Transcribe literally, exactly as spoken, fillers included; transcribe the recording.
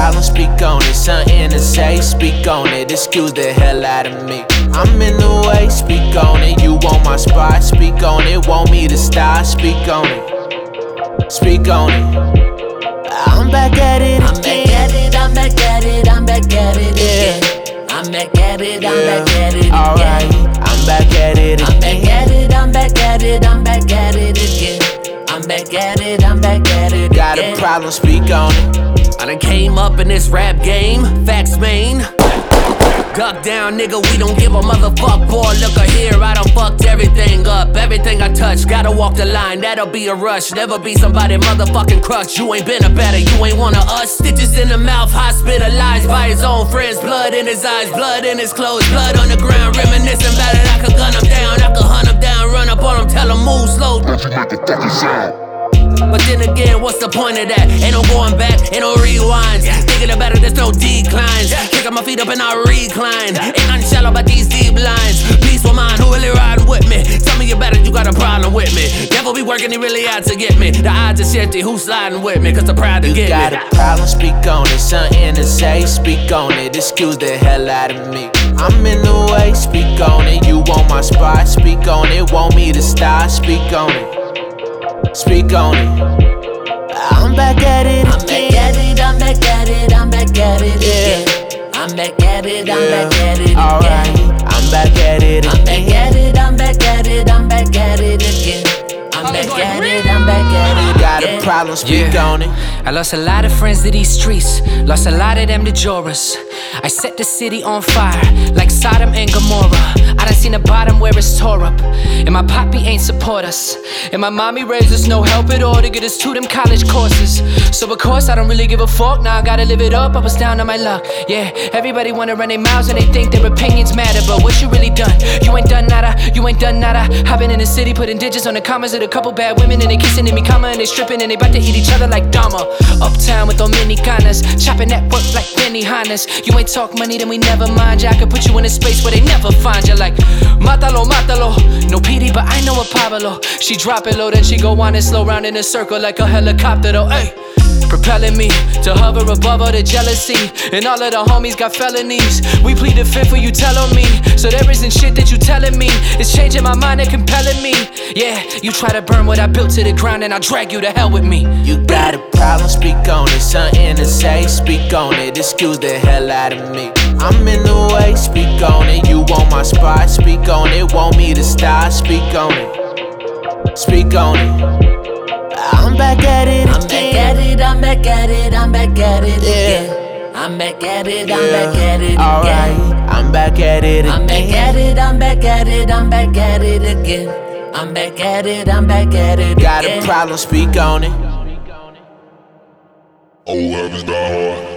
problem, speak on it. Something to say, speak on it. Excuse the hell out of me. I'm in the way, speak on it. You want my spot, speak on it. Want me to stop, speak on it. Speak on it. I'm back at it again. I'm back at it, I'm back at it, I'm back at it again. I'm back at it, I'm Yeah. back at it again. Alright, I'm back at it I'm back again. at it, I'm back at it, I'm back at it again. I'm back at it, I'm back at it Got a again. problem, speak on it. I done came up in this rap game, facts main. Duck down, nigga, we don't give a motherfuck. Boy, look a here, I done fucked everything up. Everything I touch, gotta walk the line, that'll be a rush. Never be somebody motherfucking crush. You ain't been a better, you ain't one of us. Stitches in the mouth, hospitalized by his own friends. Blood in his eyes, blood in his clothes. Blood on the ground, reminiscing about it. I could gun him down, I could hunt him down. Run up on him, tell him move slow. Don't you make a fucking sound. But then again, what's the point of that? Ain't no going back, ain't no rewinds. Thinking about it, there's no declines. Kicking my feet up and I recline. Ain't nothing shallow about these deep lines. Peaceful mind, who really riding with me? Tell me about it, you got a problem with me. Devil be working, he really out to get me. The odds are shifty, who's sliding with me? Cause they're proud to You get got me. a problem, speak on it. Something to say, speak on it. Excuse the hell out of me. I'm in the way, speak on it. You want my spot, speak on it. Want me to stop, speak on it. Speak on it. I'm back at it I'm back at it, I'm back at it, I'm back at it again. I'm back at it, I'm back at it again. Alright, I'm back at it I'm back again. at it, I'm back at it, I'm back at it again. I'm back at it, I'm back at it Got a again. problem, speak Yeah. on it. I lost a lot of friends to these streets, lost a lot of them to Joras. I set the city on fire, like Sodom and Gomorrah. I done seen the bottom where it's tore up, and my poppy ain't support us, and my mommy raised us no help at all to get us to them college courses. So of course I don't really give a fuck, now I gotta live it up, I was down on my luck. Yeah, everybody wanna run their mouths and they think their opinions matter, but what you really done? You ain't done nada, you ain't done nada. I've been in the city putting digits on the commas of a couple bad women, and they kissing in me comma, and they stripping, and they bout to eat each other like Dama. Uptown with Dominicanas, chopping that work like Benihana's. You ain't talk money, then we never mind ya. I could put you in a space where they never find you. Like, matalo, matalo. No pity, but I know a Pablo. She drop it low, then she go on and slow round in a circle like a helicopter though, ayy. Propelling me to hover above all the jealousy, and all of the homies got felonies. We plead the fifth for you tell on me, so there isn't shit that you telling me. It's changing my mind and compelling me. Yeah, you try to burn what I built to the ground, and I'll drag you to hell with me. You got a problem, speak on it. Something to say, speak on it. Excuse the hell out of me. I'm in the way, speak on it. You want my spot, speak on it. Want me to stop, speak on it. Speak on it. I'm back at it I'm back at again. it, I'm back at it, I'm back at it Yeah. again. I'm back at it, I'm back at it Alright, again. I'm back at it I'm back again. at it, I'm back at it, I'm back at it again. I'm back at it, I'm back at it Got a again. problem, speak on it. Old habits die hard.